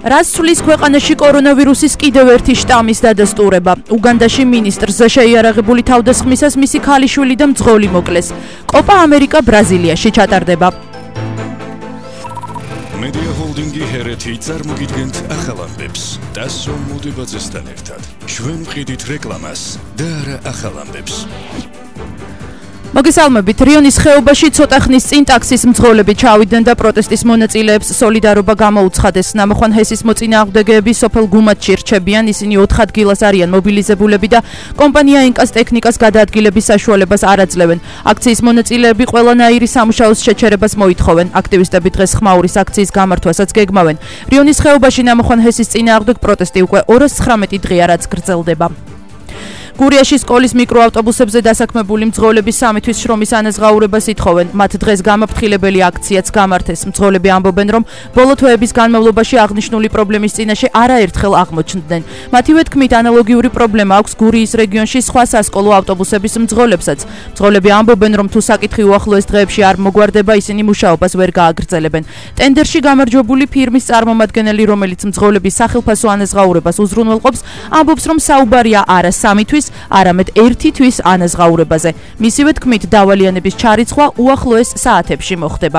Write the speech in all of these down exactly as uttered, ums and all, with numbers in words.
რაც ცვლის ქვეყანაში კორონავირუსის კიდევ ერთი შტამის დადასტურება. უგანდაში მინისტრს შეიარაღებული თავდასხმისას მისი ქალიშვილი და მძღოლი მოკლეს. კოპა ამერიკა ბრაზილიაში ჩატარდება. Media Holding-ი ჰერეთი წარმოგიდგენთ ახალ ამბებს. დასო მოდებაძესთან ერთად. ჩვენ ვყიდით რეკლამას და არა ახალ ამბებს. მოგესალმებით, რიონის ხეობაში ცოტა ხნის წინ ტაქსის მძღოლები ჩავიდნენ და პროტესტის მონაწილეებს სოლიდარობა გამოუცხადეს. ნამოხვან ჰესის მოწინააღმდეგეები სოფელ გუმათში რჩებიან, ისინი ოთხ ადგილას არიან მობილიზებულები და კომპანია ინკას ტექნიკას გადაადგილების საშუალებას არ აძლევენ. აქციის მონაწილეები ყველანაირი სამუშაოს შეჩერებას მოითხოვენ. აქტივისტები დღეს ხმაურის აქციის გამართვასაც გეგმავენ. რიონის ხეობაში ნამოხვან ჰესის წინააღმდეგ პროტესტი უკვე ორას ცხრამეტი დღეა რაც გრძელდება. გურიაში სკოლის მიკროავტობუსებზე დასაქმებული მძღოლები სამი თვის შრომის ანაზღაურებას ითხოვენ. მათ დღეს გამაფრთხილებელი აქციაც გამართეს. მძღოლები ამბობენ, რომ ბოლო თვეების განმავლობაში აღნიშნული პრობლემის წინაშე არაერთხელ აღმოჩნდნენ. მათივე თქმით, ანალოგიური პრობლემა აქვს გურიის რეგიონში სხვა სასკოლო ავტობუსების მძღოლებსაც. მძღოლები ამბობენ, რომ თუ საკითხი უახლოეს დღეებში არ მოგვარდება, ისინი მუშაობას ვერ გააგრძელებენ. ტენდერში გამარჯვებული ფირმის წარმომადგენელი, რომელიც მძღოლების სახელფასო ანაზღაურებას უზრუნველყოფს, ამბობს, რომ საუბარია არა სამი თვის, არამედ ერთი თვის ანაზღაურებაზე. მისივე თქმით, დავალიანების ჩარიცხვა უახლოეს საათებში მოხდება.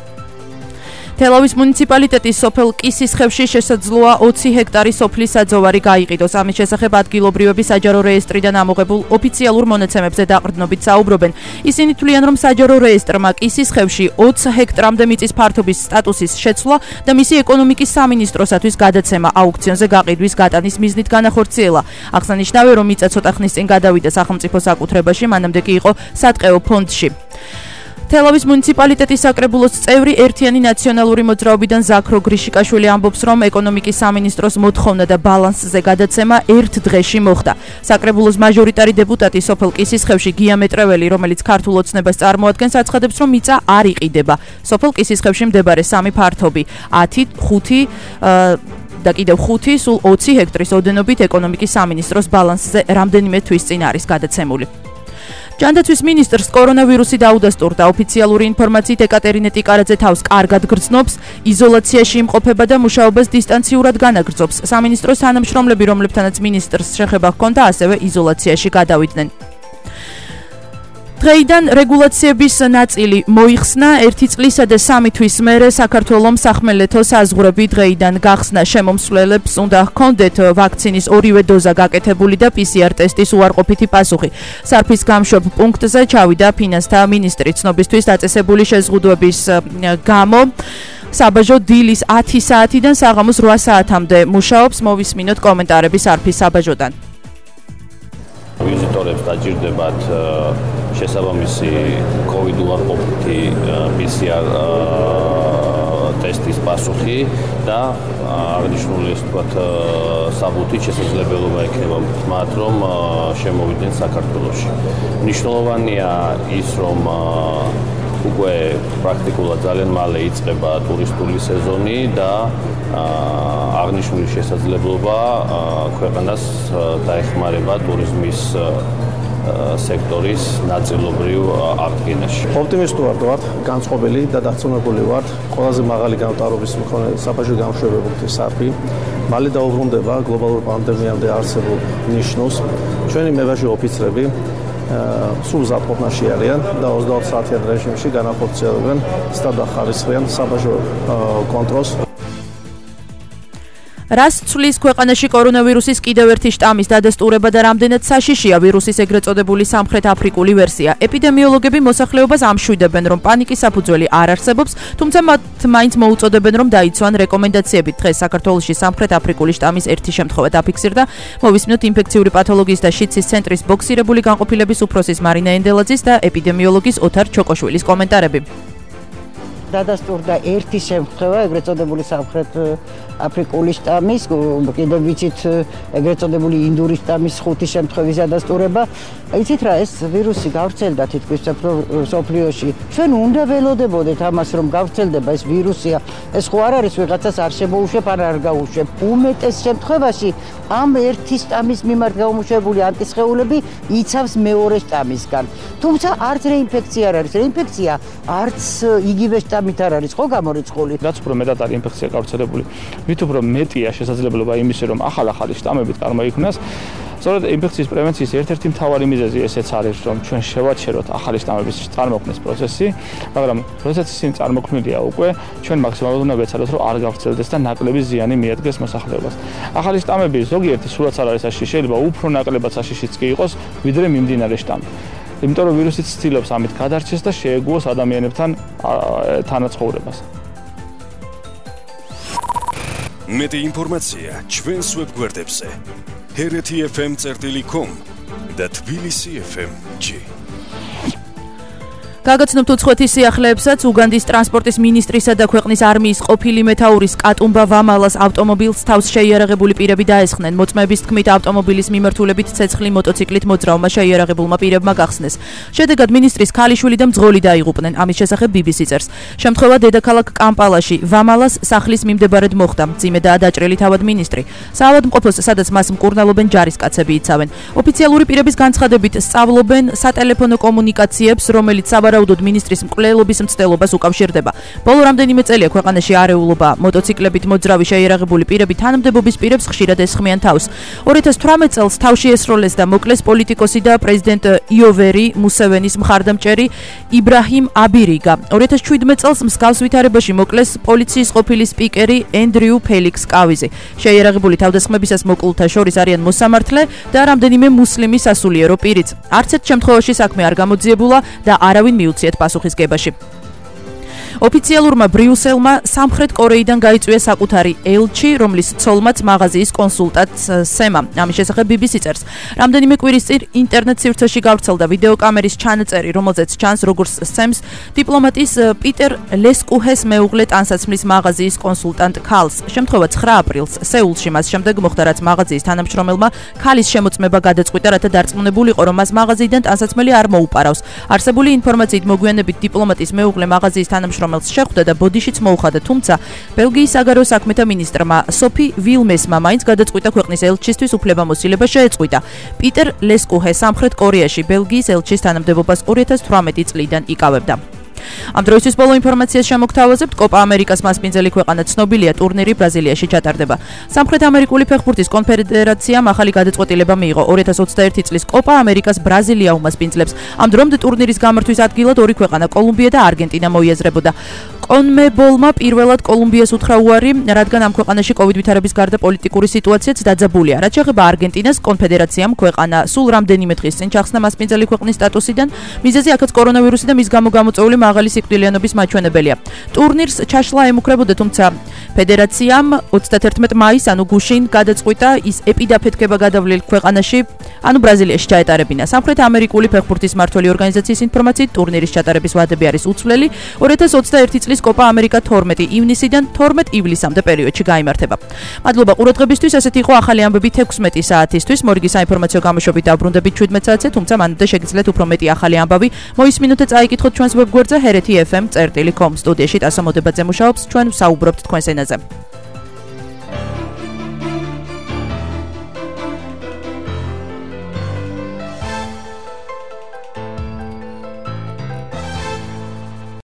თელავის მუნიციპალიტეტის სოფელ კისისხევში შესაძლოა ოცი ჰექტარი სოფლის საძოვარი გაიყიდოს. ამის შესახებ ადგილობრივები საჯარო რეესტრიდან ამოღებულ ოფიციალურ მონაცემებზე დაყრდნობით საუბრობენ. ისინი თვლიან, რომ საჯარო რეესტრმა კისისხევში ოცი ჰექტრამდე მიწის ფართობის სტატუსის შეცვლა და მისი ეკონომიკის სამინისტროსათვის გადაცემა აუქციონზე გაყიდვის გატანის მიზნით განახორციელა. აღსანიშნავია, რომ მიწა ცოტა ხნის წინ გადავიდა სახელმწიფო საკუთრებაში, მანამდე კი იყო სატყეო ფონდში. თელავის მუნიციპალიტეტის საკრებულოს წევრი ერთიანი ნაციონალური მოძრაობიდან ზაქრო გრიშიკაშვილი ამბობს, რომ ეკონომიკის სამინისტროს მოთხოვნა და ბალანსზე გადაცემა ერთ დღეში მოხდა. საკრებულოს მაჟორიტარი დეპუტატი სოფელ კისისხევში გია მეტრეველი, რომელიც ქართულ ოცნებას წარმოადგენს, აცხადებს, რომ მიწა არ იყიდება. სოფელ კისისხევში მდებარე სამი ფართობი, ათი, ხუთი და კიდევ ხუთი, სულ ოცი ჰექტრის ოდენობით ეკონომიკის სამინისტროს ბალანსზე რამდენიმე თვის წინ არის გადაცემული. ჯანდაცვის მინისტრს კორონავირუსი დაუდასტურდა. ოფიციალური ინფორმაციით ეკატერინე ტიკარაძე თავს კარგად გრძნობს, იზოლაციაში იმყოფება და მუშაობას დისტანციურად განაგრძობს. სამინისტროს თანამშრომლები, რომლებთანაც მინისტრს შეხება ჰქონდა, ასევე იზოლაციაში გადავიდნენ. დღეიდან რეგულაციების ნაწილი მოიხსნა. ერთი წლისა და სამი თვის მერე საქართველოს სახმელეთო საზღვრები დღეიდან გახსნა. შემომსვლელებს უნდა ჰქონდეთ ვაქცინის ორივე დოზა გაკეთებული და პი სი არ ტესტის უარყოფითი პასუხი. სარფის გამშვებ პუნქტზე ჩავიდა ფინანსთა მინისტრი. ცნობისთვის დაწესებული შეზღუდვების გამო საბაჟო დილის ათი საათიდან საღამოს რვა საათამდე მუშაობს. მოვისმინოთ კომენტარები სარფის საბაჟოდან. ვიზიტორებს დაჭირდებათ შესაბამისი კოვიდ უარყოფითი პი სი არ ტესტის პასუხი და აღნიშნული ეს თქვათ საბუთით შესაძლებლობა ექნება მათ, რომ შემოვიდნენ საქართველოში. მნიშვნელოვანია ის, რომ უკვე პრაქტიკულად ძალიან მალე იწყება ტურისტული სეზონი და აღნიშნული შესაძლებლობა ქვეყანას დაეხმარება ტურიზმის სექტორის ნაწილობრივ აღდგენაში. ოპტიმისტურად ვარ, განწყობილი და დარწმუნებული ვარ, ყველაზე მაღალი განვითარების მქონე საბაჟო გამშვებებითი სარფი მალე დაუბრუნდება გლობალურ პანდემიამდე არსებულ ნიშნულს. ჩვენი მებაჟი ოფიცრები სულ ზაფხულში არიან და ოცდაოთხ საათიან რეჟიმში განახორციელებენ სტანდარტახარისხიან საბაჟო კონტროლს. რას ცვლის ქვეყანაში კორონავირუსის კიდევ ერთი შტამის დადასტურება და რამდენად საშიშია ვირუსის ეგრეთ წოდებული სამხრეთ აფრიკული ვერსია. ეპიდემიოლოგები მოსახლეობას ამშვიდებენ, რომ პანიკის საფუძველი არ არსებობს, თუმცა მათ მაინც მოუწოდებენ, რომ დაიცვან რეკომენდაციები. დღეს საქართველოში სამხრეთ აფრიკული შტამის ერთი შემთხვევა დაფიქსირდა. მოვისმინოთ ინფექციური პათოლოგიის და შიდსის ცენტრის ბოქსირებული განყოფილების უფროსის მარინა ენდელაძის და ეპიდემიოლოგის ოთარ ჩოკოშვილის კომენტარები. დადასტურდა ერთი შემთხვევა ეგრეთ წოდებული სამხრეთ აფრიკული შტამის, კიდევ ვიცით ეგრეთ წოდებული ინდური შტამის ხუთი შემთხვევის დადასტურება. იცით რა, ეს ვირუსი გავრცელდა თითქმის მსოფლიოში. ჩვენ უნდა ველოდებოდეთ ამას, რომ გავრცელდება ეს ვირუსია. ეს ხო არ არის ვიღაცას არ შემოუშვებ, არ არ გაუშვებ. უმეტეს შემთხვევაში ამ ერთი შტამის მიმართ გამომუშავებული ანტისხეულები იცავს მეორე შტამისგან. თუმცა არც რეინფექცია არ არის. რეინფექცია არც იგივე შტამით არ არის ხო გამორიცხული. რაც უფრო მეტად არის ინფექცია გავრცელებული მით უფრო მეტია შესაძლებლობა იმის, რომ ახალ-ახალი შტამებით წარმოიქმნას. სწორედ ინფექციის პრევენციის ერთ-ერთი მთავარი მიზეზი ესეც არის, რომ ჩვენ შევაჩეროთ ახალი შტამების წარმოქმნის პროცესი, მაგრამ როდესაც ისინი წარმოქმნილია უკვე, ჩვენ მაქსიმალურად უნდა ვეცადოთ, რომ არ გავრცელდეს და ნაკლები ზიანი მიადგეს მოსახლეობას. ახალი შტამები ზოგიერთი სულაც არ არის საშიში, შეიძლება უფრო ნაკლებად საშიშიც კი იყოს, ვიდრე მიმდინარე შტამი. იმიტომ რომ ვირუსიც ცდილობს ამით გადარჩეს და შეეგუოს ადამიანებთან თანაცხოვრებას. მეტი ინფორმაცია ჩვენს ვებგვერდებზე ჰერეთი ეფ ემ წერტილი კომ და თბილისი ეფ ემ ჯი. გაგაცნობთ უცხოეთის სიახლეებსაც უგანდის ტრანსპორტის მინისტრისა და ქვეყნის არმიის ყოფილი მეთაურის კატუმბა ვამალას ავტომობილს თავს შეიარაღებული პირები დაესხნენ. მოწმეების თქმით ავტომობილის მიმართულებით ცეცხლი მოტოციკლით მოძრაობა შეიარაღებულმა პირებმა გახსნეს. შედეგად მინისტრის ქალიშვილი და მძღოლი დაიღუპნენ. ამის შესახებ ბი ბი სი წერს. შემთხვევა დედაქალაქ კამპალაში ვამალას სახლის მიმდებარედ მოხდა. მძიმედაა დაჭრილი თავად მინისტრი. საავადმყოფოს, სადაც მას მკურნალობენ ჯარისკაცები იცავენ. ოფიციალური პირების განცხადებით სწავლობენ სატელეფონო კომუნიკაციებს, რომელიც ვარაუდოდ მინისტრის მკვლელობის მცდელობას უკავშირდება. ბოლო რამდენიმე წელია ქვეყანაში არეულობა მოტოციკლებით მოძრავი შეიარაღებული პირები თანამდებობის პირებს ხშირად ესხმიან თავს. ორი ათას თვრამეტ წელს თავში ესროლეს და მოკლეს პოლიტიკოსი და პრეზიდენტ იოვერი მუსევენის მხარდამჭერი იბრაჰიმ აბირიგა. ორი ათას შვიდმეტ წელს მსგავს ვითარებაში მოკლეს პოლიციის ყოფილი სპიკერი ენდრიუ ფელიքს კავიზი. შეიარაღებული თავდასხმებისას მოკლულთა შორის არიან მოსამართლე და რამდენიმე მუსლიმი სასულიერო პირიც. არც ერთ შემთხვევაში საქმე არ გამოძიებულა და არავინ მიუციეთ პასუხისგებაში. ოფიციალურმა ბრიუსელმა სამხრეთ კორეიდან გაიწვია საკუთარი ელჩი, რომლის ცოლმაც მაღაზიის კონსულტანტ სემა. ამის შესახებ ბი ბი სი წერს. რამდენიმე კვირის წინ ინტერნეტ სივრცეში გავრცელდა ვიდეოკამერის ჩანაწერი, რომელზეც ჩანს როგორც სემს დიპლომატის პიტერ ლესკუჰეს მეუღლე ტანსაცმლის მაღაზიის კონსულტანტ ქალს. შემთხვევა ცხრა აპრილს სეულში მას შემდეგ მოხდა, რაც მაღაზიის თანამშრომელმა ქალის შემოწმება გადაწყვიტა, რათა დარწმუნებულიყო, რომ მას მაღაზიიდან ტანსაცმელი არ მოუპარავს. არსებული ინფორმაციით მოგვიანებით დიპლომატის მეუღლე მაღაზიის თანამშრომელს შეხვდა და ბოდიშიც მოუხადა, თუმცა ბელგიის საგარეო საქმეთა მინისტრმა სოფი ვილმესმა მაინც გადაწყვიტა ქვეყნის ელჩისთვის უფლებამოსილება შეეწყვიტა. პიტერ ლესკუჰე სამხრეთ კორეაში ბელგიის ელჩის თანამდებობას ორი ათას თვრამეტი წლიდან იკავებდა. ამ დროისთვის ბოლო ინფორმაციას შემოგთავაზებთ. კოპა ამერიკას მასპინძელი ქვეყანა ცნობილია ტურნირი ბრაზილიაში ჩატარდება. სამხრეთ ამერიკული ფეხბურთის კონფედერაციამ ახალი გადაწყვეტილება მიიღო. ორი ათას ოცდაერთი წლის კოპა ამერიკას ბრაზილია უმასპინძლებს. ამ დრომდე ტურნირის გამართვის ადგილად ორი ქვეყანა კოლუმბია და არგენტინა მოიაზრებოდა. კონმებოლმა პირველად კოლუმბიას უთხრა უარი, რადგან ამ ქვეყანაში კოვიდ ვითარების გარდა პოლიტიკური სიტუაციაც დაძაბულია. რაც შეეხება არგენტინას, კონფედერაციამ ქვეყანა სულ რამდენიმე დღის წინ ჩახსნა მასპინძელი ქვეყნის სტატუსიდან. მიზეზი აქაც კორონავირუსი და მის გამო გამოწვეული მაღალი სიკვდილიანობის მაჩვენებელია. ტურნირს ჩაშლა ემუქრებოდა, თუმცა ფედერაციამ ოცდაათერთმეტ მაისს, ანუ გუშინ, გადაწყვიტა ის ეპიდაფეთქება გადავლილ ქვეყანაში, ანუ ბრაზილიაში ჩაეტარებინა. სამხრეთ ამერიკული ფეხბურთის მმართველი ორგანიზაციის ინფორმაციით, ტურნირის ჩატარების ვადები არის უცვლელი. ორი ათას ოცდაერთი წლის კოპა ამერიკა თორმეტი ივნისიდან თორმეტ ივლისამდე პერიოდში გაიმართება. მადლობა ყურადღებისთვის, ესეთი იყო ახალი ამბები თექვსმეტი საათისთვის. მორიგი საინფორმაციო გამოშვებით დაბრუნდებით შვიდმეტ საათზე, თუმცა მანამდე შეგიძლიათ უფრო მეტი ახალი ამბავი მოისმინოთ და წაიკითხოთ ჩვენს ვებგვერდზე ჰერეთი ეფ ემ წერტილი კომ. სტუდიაში ტასო მოდებაძე მუშაობს, ჩვენ ვსაუბრობთ თქვენს ენაზე.